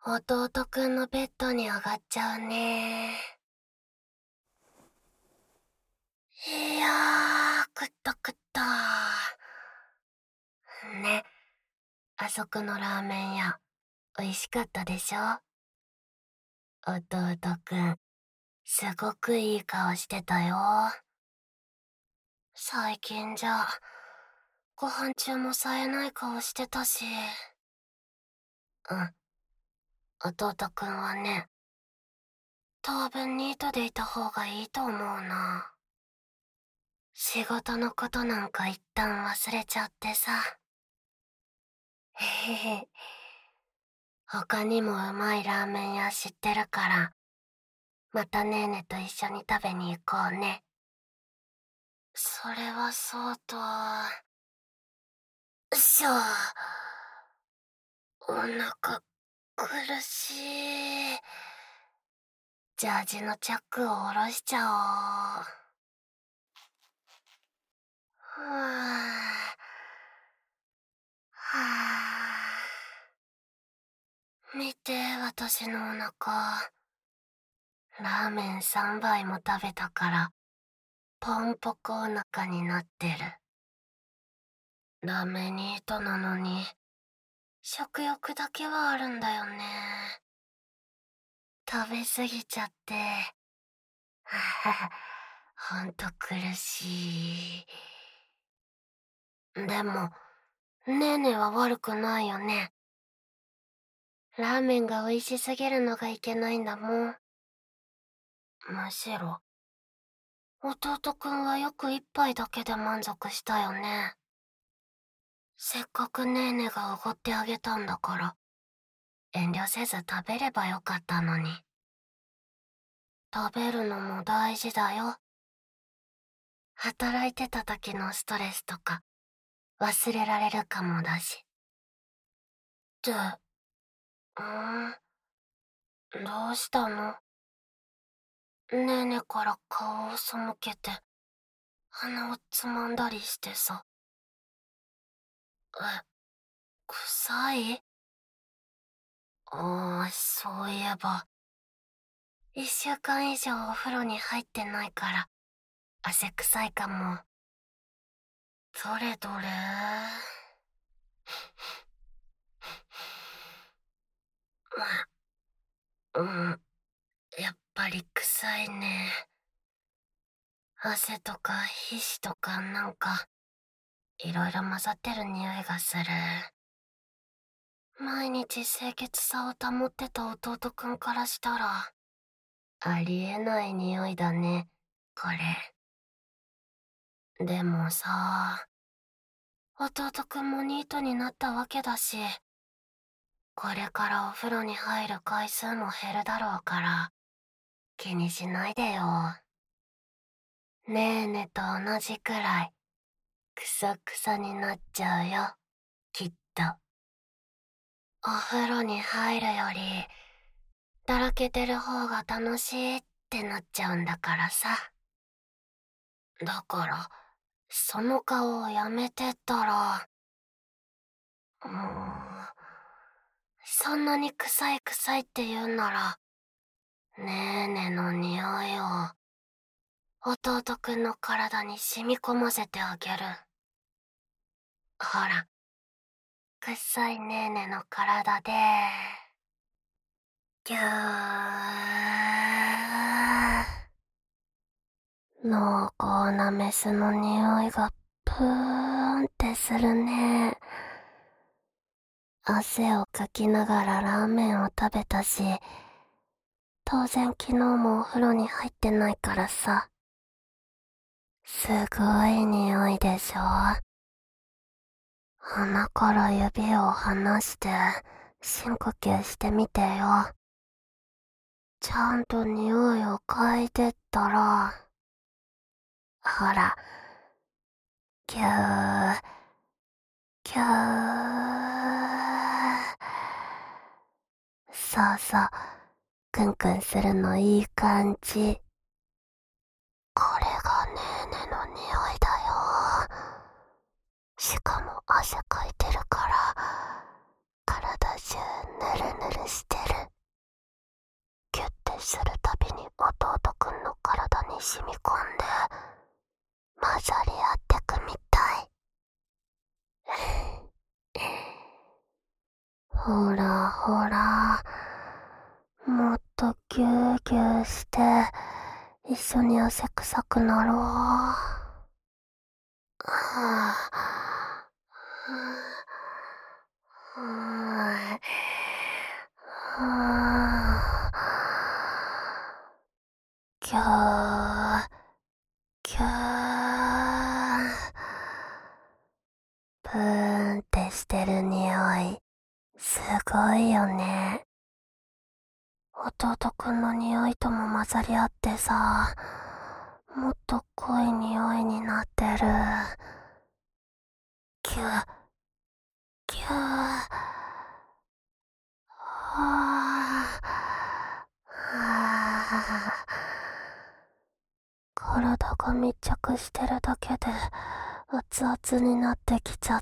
弟くんのベッドに上がっちゃうね。いやー、食った食った。ね、あそこのラーメン屋、美味しかったでしょ？弟くん、すごくいい顔してたよ。最近じゃ、ご飯中も冴えない顔してたし。うん、弟くんはね、当分ニートでいた方がいいと思うな。仕事のことなんか一旦忘れちゃってさ。へへへ。他にもうまいラーメン屋知ってるから、またねーねと一緒に食べに行こうね。それはそうと。しょ。お腹苦しい。ジャージのチャックを下ろしちゃおう。ふぅ。はぁ。見て、私のお腹。ラーメン3杯も食べたから、ポンポコお腹になってる。ダメニートなのに、食欲だけはあるんだよね。食べ過ぎちゃって。はは、ほんと苦しい。でも、ねーねは悪くないよね。ラーメンが美味しすぎるのがいけないんだもん。むしろ、弟くんはよく一杯だけで満足したよね。せっかくねーねがおごってあげたんだから、遠慮せず食べればよかったのに。食べるのも大事だよ。働いてた時のストレスとか忘れられるかもだし。って、どうしたの？ねーねから顔を背けて、鼻をつまんだりしてさ。臭い？そういえば、1週間以上お風呂に入ってないから、汗臭いかも。どれどれ。やっぱり臭いね。汗とか皮脂とかなんか、いろいろ混ざってる匂いがする。毎日清潔さを保ってた弟くんからしたら、ありえない匂いだね、これ。でもさ、弟くんもニートになったわけだし、これからお風呂に入る回数も減るだろうから、気にしないでよ。ねーねと同じくらい、くさくさになっちゃうよ、きっと。お風呂に入るより、だらけてる方が楽しいってなっちゃうんだからさ。だから、その顔をやめてったら、そんなに臭い臭いって言うなら、ねーねの匂いを、弟くんの体に染み込ませてあげる。ほら、臭いねーねの体で、ぎゅー。濃厚なメスの匂いがプーンってするね。汗をかきながらラーメンを食べたし、当然昨日もお風呂に入ってないからさ。すごい匂いでしょ？鼻から指を離して深呼吸してみてよ。ちゃんと匂いを嗅いでったら、ほら、ぎゅー、ぎゅー。そうそう、クンクンするのいい感じ。これがねーねの匂いだよ。しかも汗かいてるから、体中ぬるぬるしてる。 ほらほら、もっとギューギューして一緒に汗臭くなろう。はあ、はあ、ギューギュー、ブーンってしてる匂いすごいよね。弟くんの匂いとも混ざり合ってさ、もっと濃い匂いになってる。ギュッギュッ、はあ、体が密着してるだけで熱々になってきちゃった。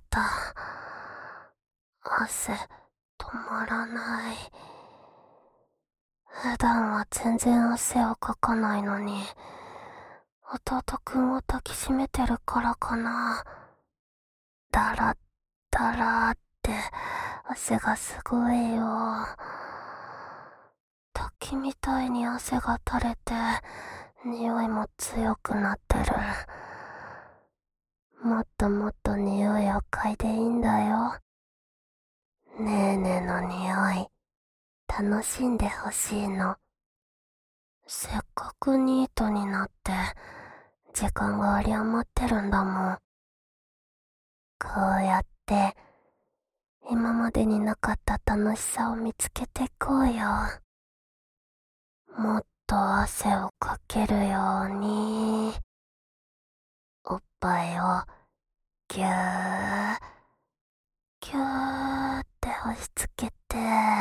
汗止まらない。普段は全然汗をかかないのに、弟くんを抱きしめてるからかな。だらだらって汗がすごいよ。滝みたいに汗が垂れて、匂いも強くなってる。もっともっと匂いを嗅いでいいんだよ。ねえねえの匂い、楽しんでほしいの。せっかくニートになって時間が有り余ってるんだもん。こうやって今までになかった楽しさを見つけてこうよ。もっと汗をかけるように、おっぱいをぎゅーぎゅーって押し付けて、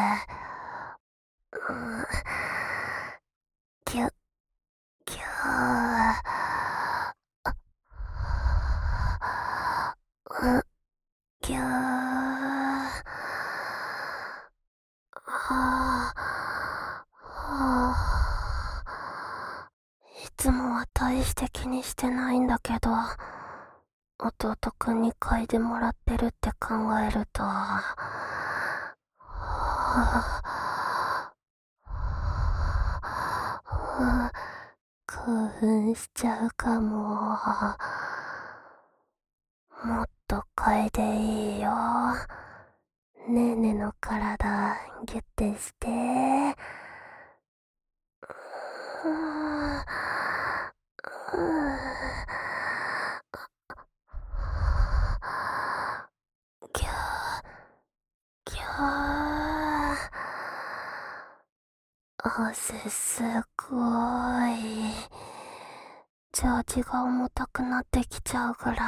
ぎゅぎゅー、ぎゅー、はぁ、いつもは大して気にしてないんだけど、弟くんに嗅いでもらってるって考えると、興奮しちゃうかも。もっと嗅いでいいよ。ねーねの体ギュッてして、ぎゅーぎゅー、汗すごい。ジャージが重たくなってきちゃうぐらい。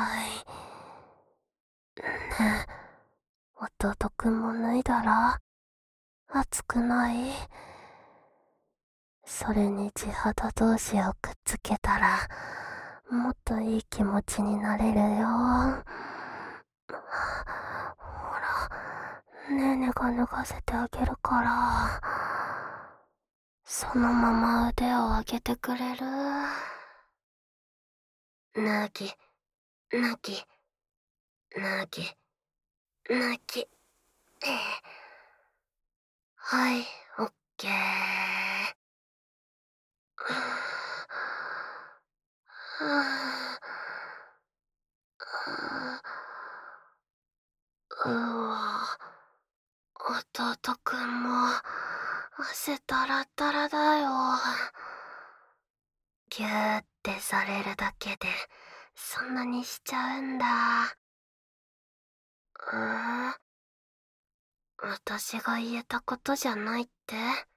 ねえ、弟くんも脱いだら暑くない？それに地肌同士をくっつけたらもっといい気持ちになれるよ。ほら、ねえねが脱がせてあげるから、そのまま腕を上げてくれる？脱ぎ、脱ぎ、脱ぎ、脱ぎ。はい、オッケー。うわ、弟くんも汗だらだらだよ。ギューってされるだけでそんなにしちゃうんだ。私が言えたことじゃないって？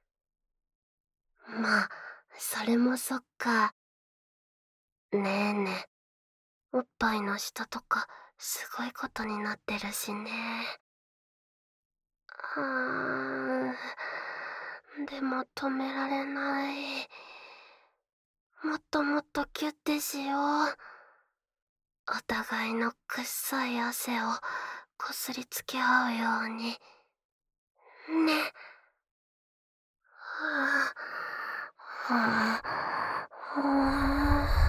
まあ、それもそっか。ねえねえ、おっぱいの下とかすごいことになってるしね。でも止められない。もっともっとキュッてしよう。お互いの臭い汗をこすりつけ合うように。ね。はあ、はあ、は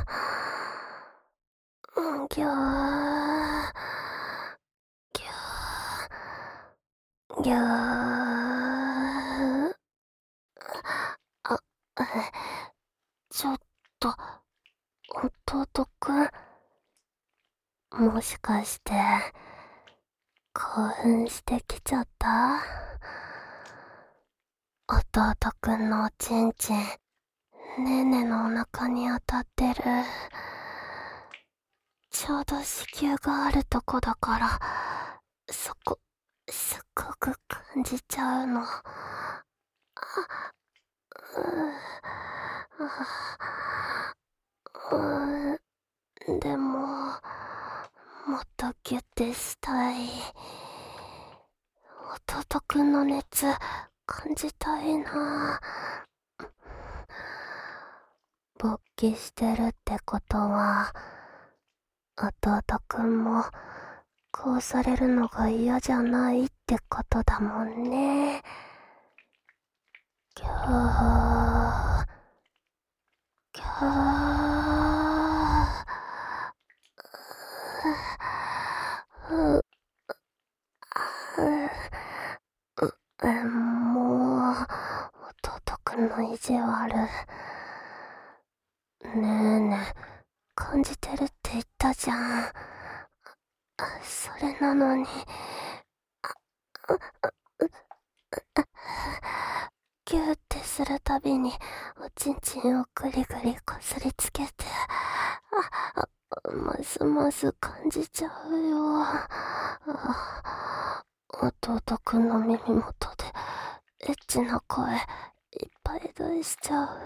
あ、ぎゅー、ぎゅー、ぎゅー。 もしかして興奮してきちゃった？弟くんのおちんちん、ねーねのお腹に当たってる。ちょうど子宮があるとこだから、そこ、すっごく感じちゃうの。でも、もっとギュッてしたい。弟くんの熱、感じたいな。勃起してるってことは、弟くんも、こうされるのが嫌じゃないってことだもんね。ぎゃー、ぎゃー、もう、弟くんの意地悪。ねえねえ、感じてるって言ったじゃん。それなのに、ギューってするたびに、おちんちんをグリグリこすりつけて、ますます感じちゃうよ。弟くんの耳元で、エッチな声、いっぱい出しちゃう。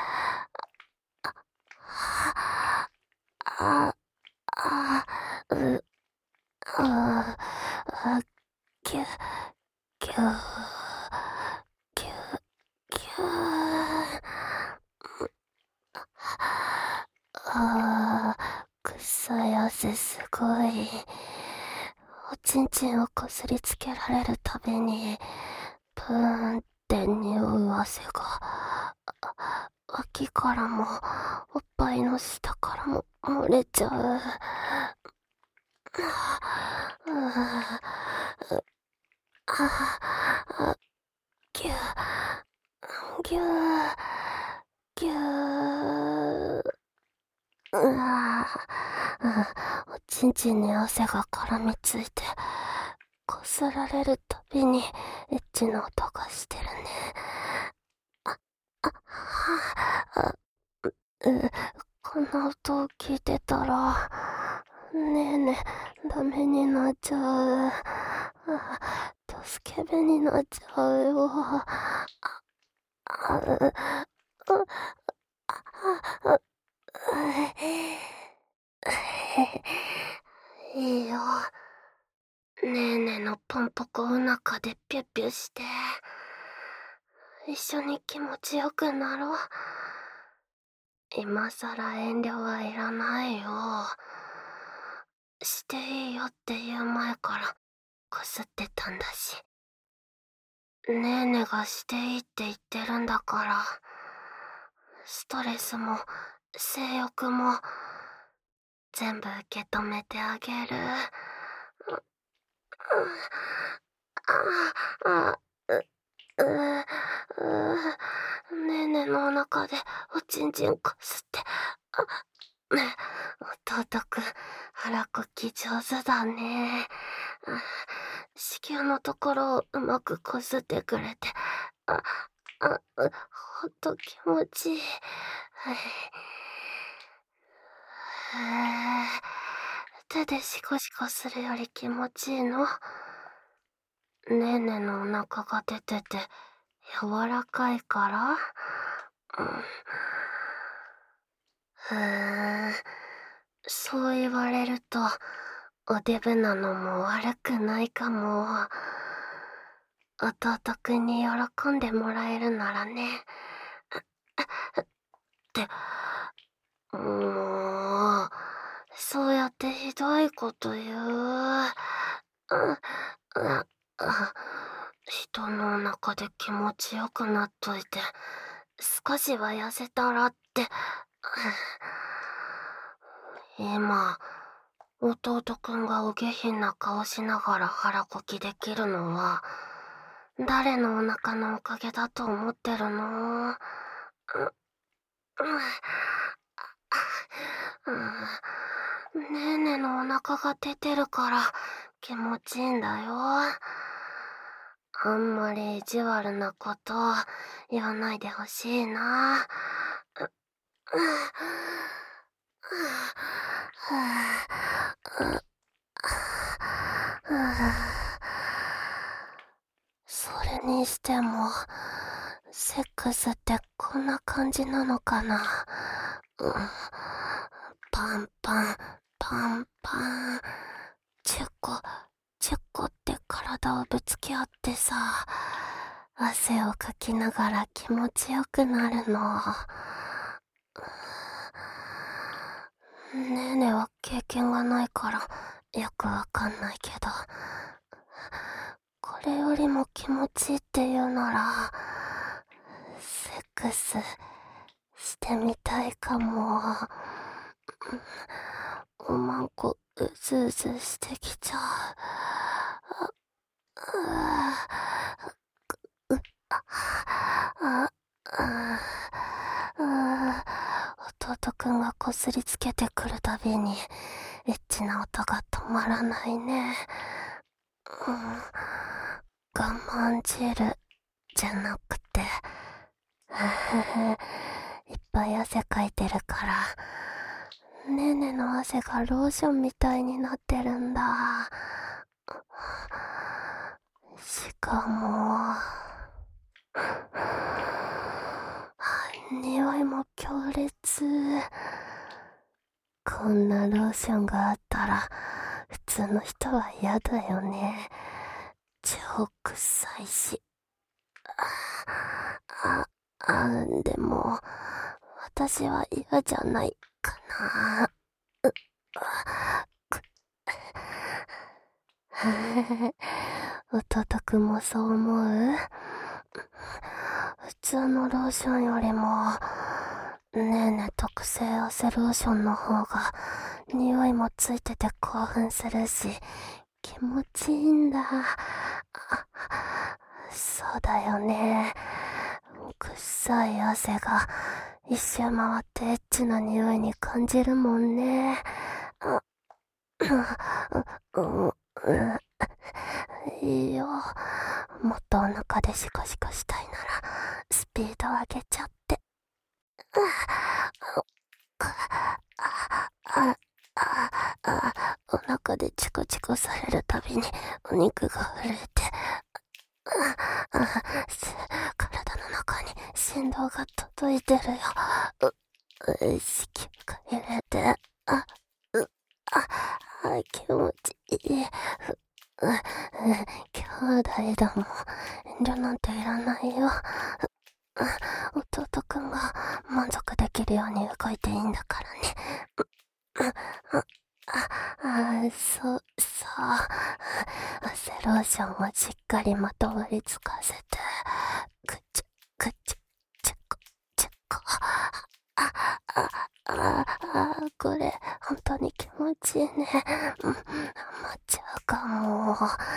あ、あ、う、あ、あ、ぎゅ、ぎゅ、ぎゅ、ぎゅ。臭い汗すごい。おちんちんをこすりつけられるたびに、プーンって匂う汗が、脇からも、おっぱいの下からも漏れちゃう。ぎゅぎゅぎゅおちんちんに汗が絡みついて、こすられるたびにエッチな音がしてるね。あ、こんな音を聞いてたら、ねえねえ、ダメになっちゃう。助け舟になっちゃうよ。いいよ。ねえねえのポンポコお腹でピュッピュして、一緒に気持ちよくなろう。今さら遠慮はいらないよ。していいよって言う前からこすってたんだし。ねえねえがしていいって言ってるんだから、ストレスも性欲も全部受け止めてあげる。あ、ねえねえのお腹でおちんちんこすって。ねえ、弟くん、腹こき上手だね。子宮のところをうまくこすってくれて、ほんと気持ちいい。手でシコシコするより気持ちいいの？ねえねえのお腹が出てて柔らかいから？ふーん、そう言われると、おデブなのも悪くないかも。弟くんに喜んでもらえるならね。って、もう、そうやってひどいこと言う。人のお腹で気持ちよくなっといて、少しは痩せたらって。今、弟くんがお下品な顔しながら腹こきできるのは、誰のお腹のおかげだと思ってるの？ ねえねのお腹が出てるから気持ちいいんだよ。あんまり意地悪なこと言わないでほしいな。それにしても、セックスってこんな感じなのかな。パンパン、パンパン、チェコ、チェコって体をぶつけ合ってさ、汗をかきながら気持ちよくなるの。ねえねえは経験がないからよくわかんないけど、これよりも気持ちいいって言うなら、セックスしてみたいかも。おまんこうずうずしてきちゃう。弟くんがこすりつけてくるたびにエッチな音が止まらないね。我慢汁じゃなくていっぱい汗かいてるからねねの汗がローションみたいになってるんだ。しかも匂いも強烈。こんなローションがあったら普通の人は嫌だよね。超臭いし。でも私は嫌じゃないかな。弟くんもそう思う？普通のローションよりもねえねえ特製汗ローションの方が匂いもついてて興奮するし気持ちいいんだ。そうだよね。臭い汗が一周回ってエッチな匂いに感じるもんね。いいよ。もっとお腹でシコシコしたいならスピード上げちゃって。お腹でチコチコされるたびにお肉が震えて体の中に振動が届いてるよ。子宮が揺れて気持ちいい。兄弟だもん遠慮なんていらないよ。弟くんが満足できるように動いていいんだからね。そう汗ローションをしっかりまとわりつかせてくちゅくちゅちゅこちゅこ。これ本当に気持ちいいね。ハマっちゃうかも。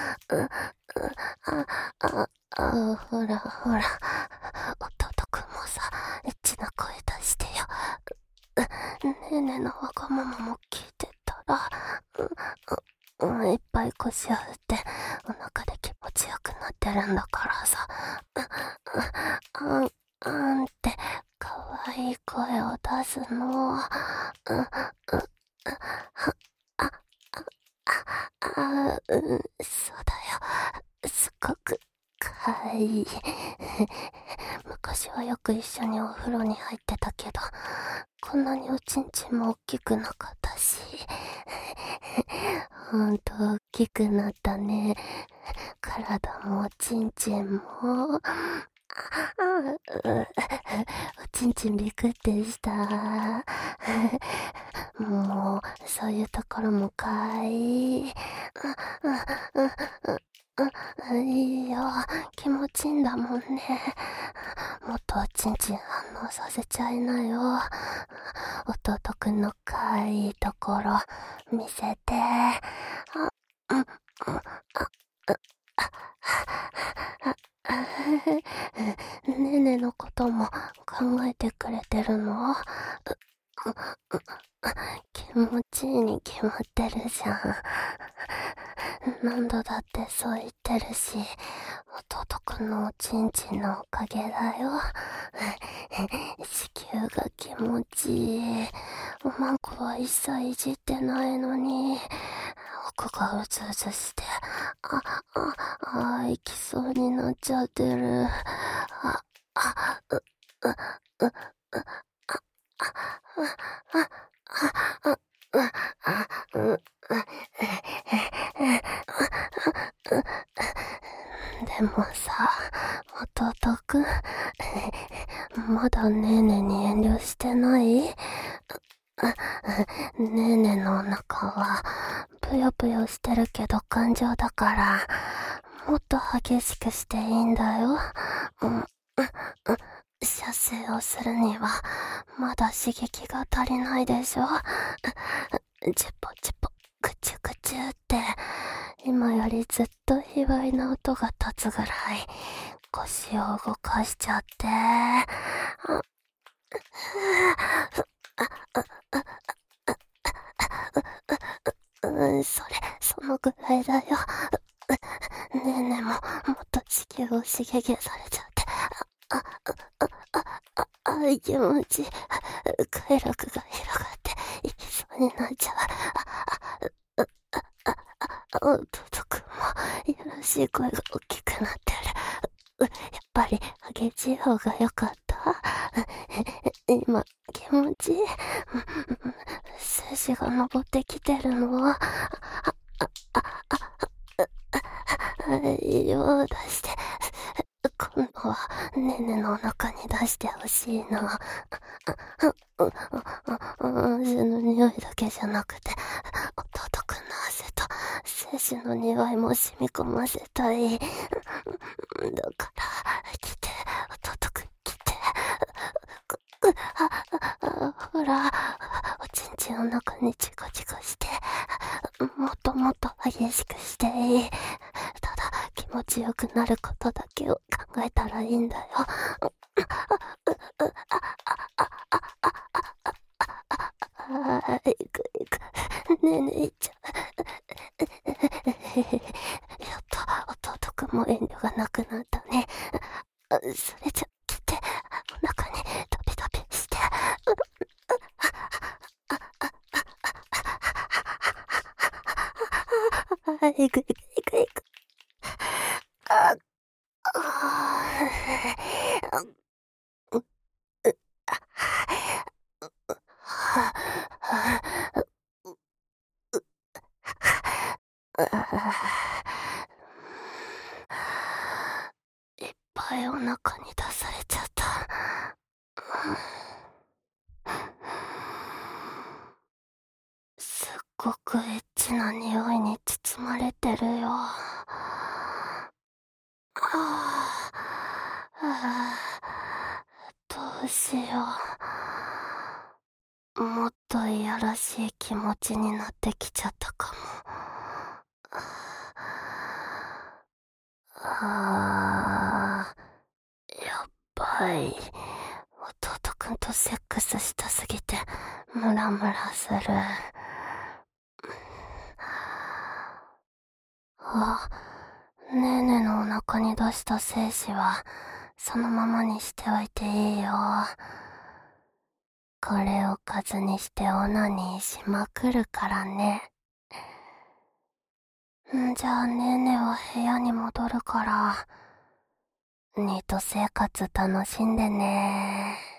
ほらほら弟くんもさエッチな声出してよ。ねえねえのわがままも聞いてたらいっぱい腰を振ってお腹で気持ちよくなってるんだからさ。って可愛い声を出すの。そうだよ。すごく可愛い。昔はよく一緒にお風呂に入ってたけど、こんなにおちんちんも大きくなかったし。ほんと大きくなったね。体もおちんちんも。おちんちんびくってした。もう、そういうところも可愛い。いいよ。気持ちいいんだもんね。もっとおちんちん反応させちゃいなよ。弟くんの可愛いところ見せて。ねねのことも考えてくれてるの？気持ちいいに決まってるじゃん。何度だってそう言ってるし、弟くんのおちんちんのおかげだよ。子宮が気持ちいい。おまんこは一切いじってないのに、奥がうずうずして、行きそうになっちゃってる。あ、あ、う、う、う、う、でもさ、弟くん、まだねーねに遠慮してない？ねーねのお腹は、ぷよぷよしてるけど感情だから、もっと激しくしていいんだよ。射精をするには、まだ刺激が足りないでしょ。チュポチュポ、クチュクチュって、今よりずっと卑猥な音が立つぐらい、腰を動かしちゃって。そのぐらいだよ。ねえねえも、もっと子宮を刺激されちゃって。気持ちいい。快楽が広がって、いきそうになっちゃう。弟くんも、よろしい声が大きくなってる。やっぱり、激しい方が良かった。今、気持ちいい。精子が登ってきてるのは、色を出して、今度はねねのお腹に出してほしいな。汗の匂いだけじゃなくて、弟くんの汗と精子の匂いも染み込ませたい。だから、来て、弟くん来て。ほら、おちんちんの中にチコチコして、もっともっと激しくしていい。ただ、気持ちよくなることだけを考えたらいいんだよ。いくいく。ねえねえ、いっちゃう。やっと、弟くんも遠慮がなくなったね。それじゃ、来て、お腹にタピタピして。いくいくいくいく。あ、あ、う、う、は、は、いっぱいお腹に出されちゃった。すっごくエッチな匂いに包まれてるよ。どうしよう。もっといやらしい気持ちになってきちゃったかも。やっぱり、弟くんとセックスしたすぎて、ムラムラする。ねーねのお腹に出した精子は、そのままにしておいていいよ。これを数にしてオナニーしまくるからね。じゃあねーねは部屋に戻るから、ニート生活楽しんでね。